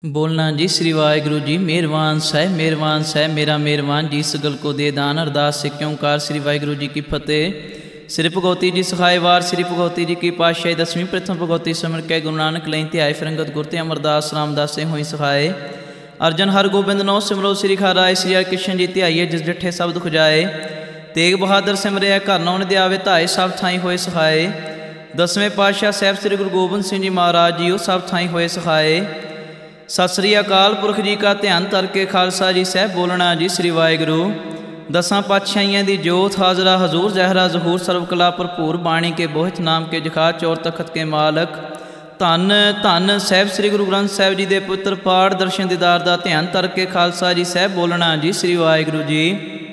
बोलना जी श्री वाहिगुरु जी मेहरबान साहब मेरा मेहरबान जी सगल को दे दान अरदास से क्योंकार श्री वाहिगुरु जी की फतेह। श्री भगवती जी सखाए वार श्री भगवती जी की पातशाही दसवीं प्रथम भगवती समर के गुरु नानक लई ध्याय फिरंगत गुरते अमरदास रामदास से हुई सखाए। अर्जन हर गोबिंद नौ सिमरो श्री खाराए श्री हर कृष्ण जी ध्याइए जिस डिठे शब्द खुजाए। तेग बहादुर सिमरिया घर नौन दयावे धाए सब थाई होए सखाए। दसवें पातशाह साहब श्री गुरु गोबिंद सिंह जी महाराज जी सब थाई होए सखाए। सत श्री अकाल पुरख जी का ध्यान तरके खालसा जी साहब बोलना जी श्री वाहिगुरु। दसां पातशाहियां दी जोत हाजरा हजूर जहरा जहूर सर्व कला भरपूर बाणी के बोहित नाम के जखा चौर तखत के मालक धन धन साहब श्री गुरु ग्रंथ साहब जी दे पुत्र पाठ दर्शन दीदार दा ध्यान तरके खालसा जी साहब बोलना जी श्री वाहिगुरु जी।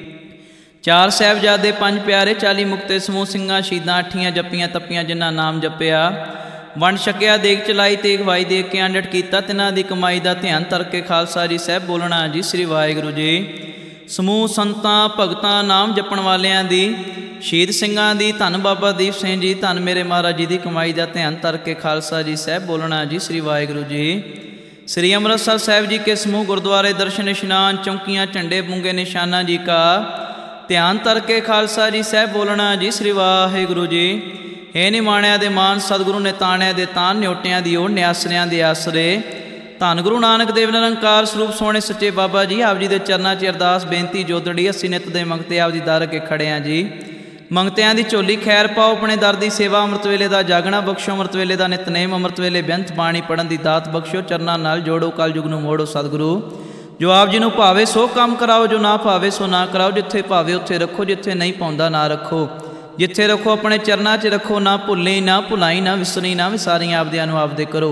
चार साहिबजादे पंज प्यारे 40 मुक्ते समूह सिंघां शहीदां अठियां जप्पियां तप्पियां जिन्हां नाम जपिया वंड छकिया देख चलाई तेग वाई देख के अंडट किया तिन्हां दी कमाई का ध्यान तरके खालसा जी साहब बोलना जी श्री वाहिगुरु जी। समूह संतां भगतां नाम जपण वालियां दी शहीद सिंघां दी धन बाबा दीप सिंह जी धन मेरे महाराज जी की कमाई का ध्यान तरके खालसा जी साहब बोलना जी श्री वाहिगुरु जी। श्री अमृतसर साहब जी के समूह गुरुद्वारे दर्शन स्नान चौंकियाँ झंडे बूंगे निशाना जी का ध्यान तरके खालसा जी साहब बोलना जी श्री वाहिगुरु जी। हे निमाणिया दे मान सतगुरु ने ताणिया दे तान न्योटियां दी ओढ़ न्यासरियां दे आसरे धन गुरु नानक देव निरंकार स्वरूप सोने सच्चे बाबा जी आप जी दे चरनां च अरदास बेनती जोदड़ी अस्सी नित दे मंगते आप जी दर के खड़े हैं जी। मंगतियां दी झोली खैर पाओ अपने दर दी सेवा अमृत वेले दा जागना बख्शो अमृत वेले दा नितनेम अमृत वेले बेअंत बाणी पढ़न दी दात बख्शो चरनां नाल जोड़ो कल युग नूं मोड़ो सतगुरु। जो आप जी नूं भावे सो काम कराओ जो ना भावे सो ना कराओ जिथे भावे उत्थे रखो जिथे नहीं पाउंदा ना रखो जिथे रखो अपने चरना च रखो ना भुल्ली ना भुलाई ना विसरी ना विसारी आपदे अनु आपदे करो।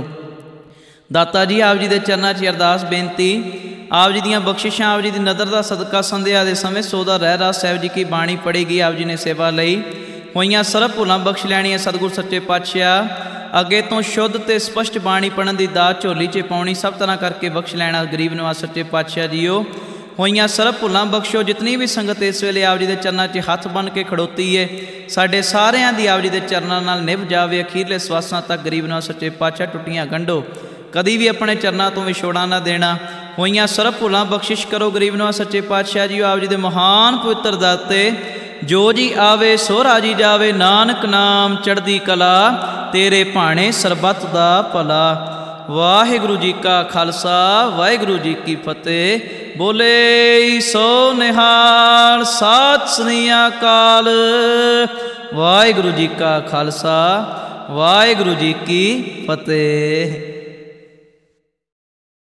दाता जी आप जी दे चरना च अरदास बेनती आप जी दियां बख्शिशां आप जी दी नदर दा सदका संध्या दे समय सोदा रहरास साहब जी की बाणी पढ़ेगी आप जी ने सेवा लई होइयां सरब भुलां बख्श लैणियां सतगुरु सच्चे पातशाह अगे तो शुद्ध ते स्पष्ट बाणी पढ़न दी दात झोली च पाउणी सब तरह करके बख्श लैना गरीब नवाज सच्चे पातशाह जीओ होइयां सरब भुलां बख्शो। जितनी भी संगत इस वेले आप जी दे चरनां च हथ बन के खड़ोती है साडे सारियां दी आप जी दे चरनां नाल निभ जावे अखीरले स्वासां तक गरीब नवाज सच्चे पातशाह टुटियां गंढो कदी भी अपने चरनां तो विछोड़ा ना देना। होइयां सरब भुलां बख्शिश करो गरीब नवाज सच्चे पातशाह जी आप जी दे महान पवित्र दाते जो जी आवे सो राजी जावे नानक नाम चढ़दी कला तेरे भाणे सरबत दा भला। वाहिगुरु जी का खालसा वाहिगुरु जी की फतेह। बोले सो निहाल सत श्री अकाल। वाहिगुरु जी का खालसा वाहिगुरु जी की फतेह।